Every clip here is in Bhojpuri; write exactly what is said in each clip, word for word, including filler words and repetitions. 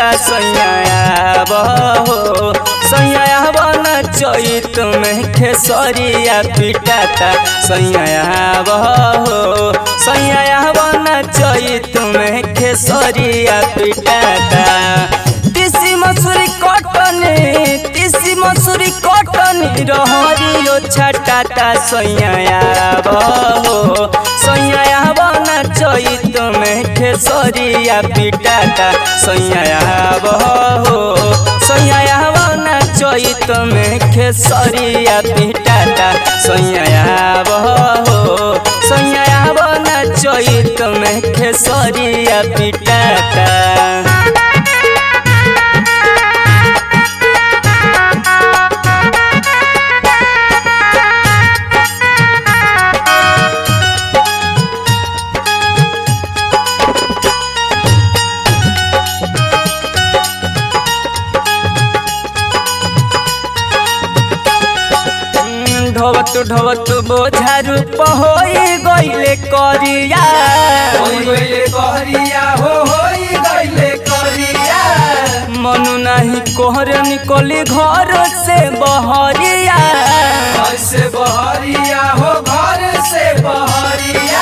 छाटा सैया बहो सैया बना चैत में खेसरिया पिटाता सैया बहो सैया बना चैत में खेसरिया पिटाता तीसी मसूरी कटनी तीसी मसूरी कटनी रहरियो छटाता सैया बहो सैया बना चैत में खेसरिया पिटाता सैया बहो सैया बना चैत में खेसरिया पिटाता सैया बहो सैया बना चैत में खेसरिया पिटाता। ढोवत ढोवत बोझा रूप होई गइले करिया होई गइले करिया हो होई गइले करिया मनु नाही कोहर निकली घर से बहरिया घर से बहरिया हो घर से बहरिया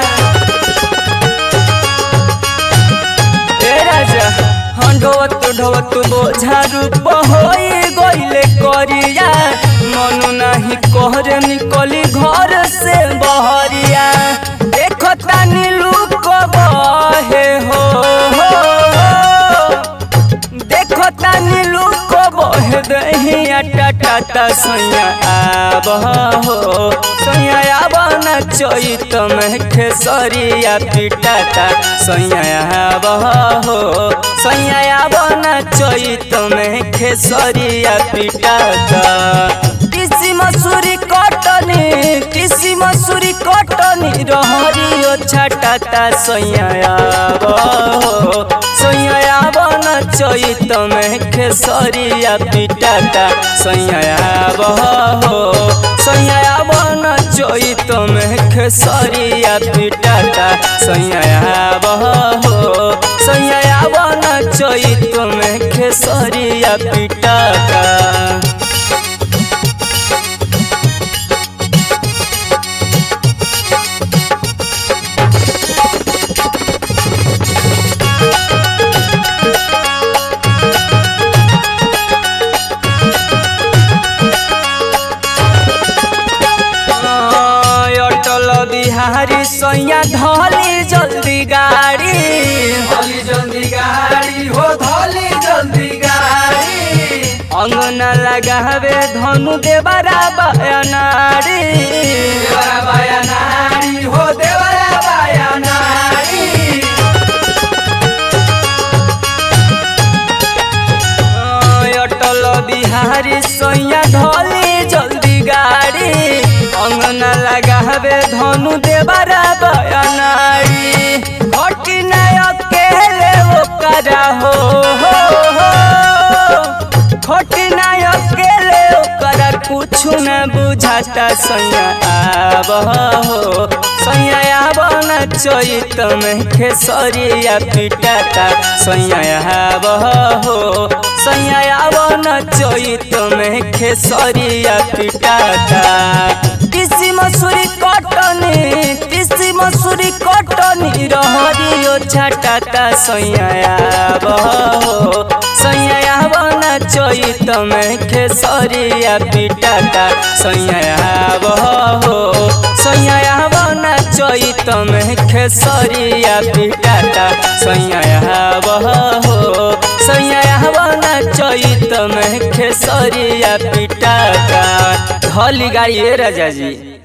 ए राजा हाँ ढोवत ढोवत बोझा रूप होई गइले करिया मनु नाही कोहर निकली घर से बहरिया देखो तानी लुक बहे हो, हो, हो। देखो तानी लुक बहे दहिया टाटा सैया बहो सैया बना चैत में खेसरिया पिटाता सैया बहो सैया बना चैत में खेसरिया पिटाता तीसी मसूरी कटनी तीसी मसूरी कटनी रहरियो छटाता सैया बहो सैया बना चैत में खेसरिया पिटाता सैया बहो सैया बना चैत में खेसरिया पिटाता सैया बहो सैया बना चैत में खेसरिया पिटाता। बिहारी सैया धली जल्दी गाड़ी धली जल्दी गाड़ी हो धली जल्दी गाड़ी अंगना लगावे धनु देवरा बयानारी देवरा बयानारी हो देवरा बयानारी अटल बिहारी सैया धली जल्दी गाड़ी अंगना लगावे धनु देवरा बयानारी घटी नहीं अकेले ओकरा हो, हो, हो। घटी नहीं अकेले ओकरा कुछ न बुझाता सैया बहो सैया बना चैत में खेसरिया पिटाता सैया बहो सैया बना चैत में खेसरिया पिटाता तीसी मसूरी कटनी तीसी मसूरी कटनी रहरियो छटाता सैया बहो सैया बना चैत में खेसरिया पिटाता सैया बहो सैया बना चैत में खेसरिया पिटाता सैया बहो सैया बना चैत में खेसरिया पिटाता धली गाड़ी राजा जी।